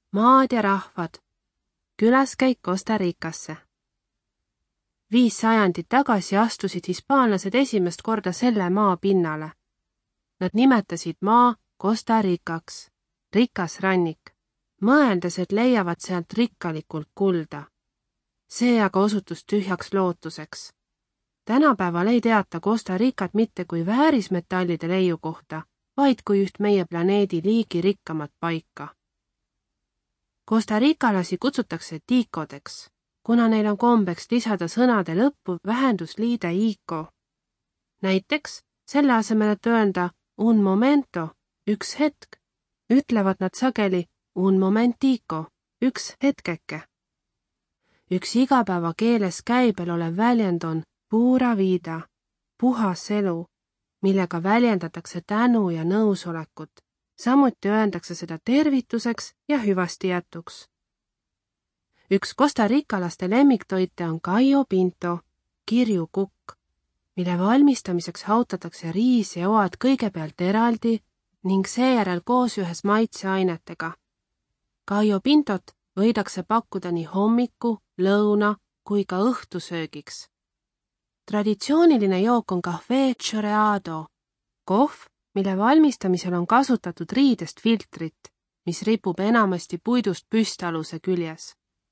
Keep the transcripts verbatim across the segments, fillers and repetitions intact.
maad ja rahvad, külaskäik Costa Ricasse. Viis sajandit tagasi astusid hispaanlased esimest korda selle maa pinnale. Nad nimetasid maa Costa Ricaks, rikas rannik, mõeldes, et leiavad sealt rikkalikult kulda. See aga osutus tühjaks lootuseks. Tänapäeval ei teata Costa Ricat mitte kui väärismetallide leiu kohta, vaid kui üht meie planeedi liigi rikkamat paika. Costa Ricalasi kutsutakse tiikodeks, kuna neil on kombeks lisada sõnade lõppu vähendusliide ico. Näiteks, selle asemel, et öelda un momento, üks hetk, ütlevad nad sageli un momentico, üks hetkeke. Üks igapäeva keeles käibel olev väljend on pura vida, puhas elu, millega väljendatakse tänu ja nõusolekut. Samuti öeldakse seda tervituseks ja hüvasti jätuks. Üks Costa Ricalaste lemmiktoite on gallo pinto, kirju kukk, mille valmistamiseks hautatakse riis ja oad kõigepealt eraldi ning seejärel koos ühes maitseainetega. Gallo pintot võidakse pakkuda nii hommiku, lõuna kui ka õhtusöögiks. Traditsiooniline jook on café choreado, kohv, mille valmistamisel on kasutatud riidest filtrit, mis ripub enamasti puidust püstaluse küljes.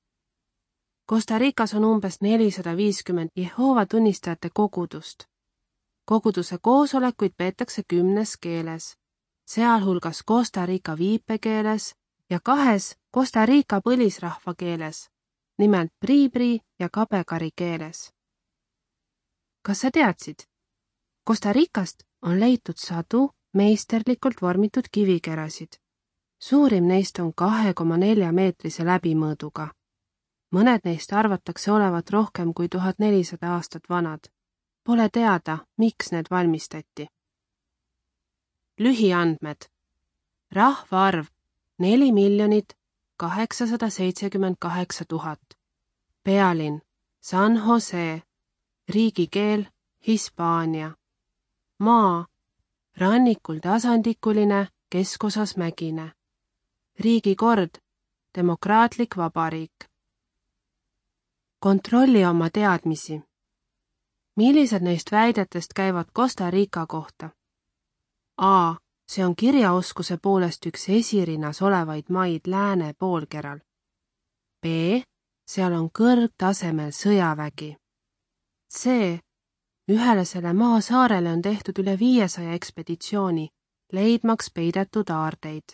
Costa Ricas on umbes nelisada viiskümmend Jehoova tunnistajate kogudust. Koguduse koosolekuid peetakse kümnes keeles, sealhulgas Costa Rica viipekeeles ja kahes Costa Rica põlisrahva keeles, nimelt bribri ja kabekari keeles. Kas sa teadsid? Costa Ricast on leitud sadu meisterlikult vormitud kivikerasid. Suurim neist on kahe koma nelja meetrise läbimõõduga. Mõned neist arvatakse olevat rohkem kui tuhat nelisada aastat vanad. Pole teada, miks need valmistati. Lühiandmed. Rahvaarv neli miljonit kaheksasada seitsekümmend kaheksa tuhat. Pealinn San Jose. Riigikeel Hispaania. Maa rannikul tasandikuline, keskosas mägine. Riigikord demokraatlik vabariik. Kontrolli oma teadmisi. Millised neist väidetest käivad Costa Rica kohta? A. See on kirjaoskuse poolest üks esirinnas olevaid maid lääne poolkeral. B. Seal on kõrgtasemel sõjavägi. C. Ühele selle maa saarele on tehtud üle viiesaja ekspeditsiooni, leidmaks peidetud aardeid.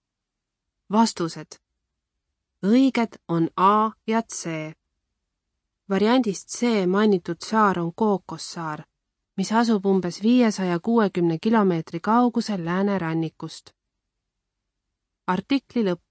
Vastused. Õiged on A ja C. Variandist C mainitud saar on Kookossaar, mis asub umbes viiesaja kuuekümne kilomeetri kaugusel läänerannikust. Artikli lõpp.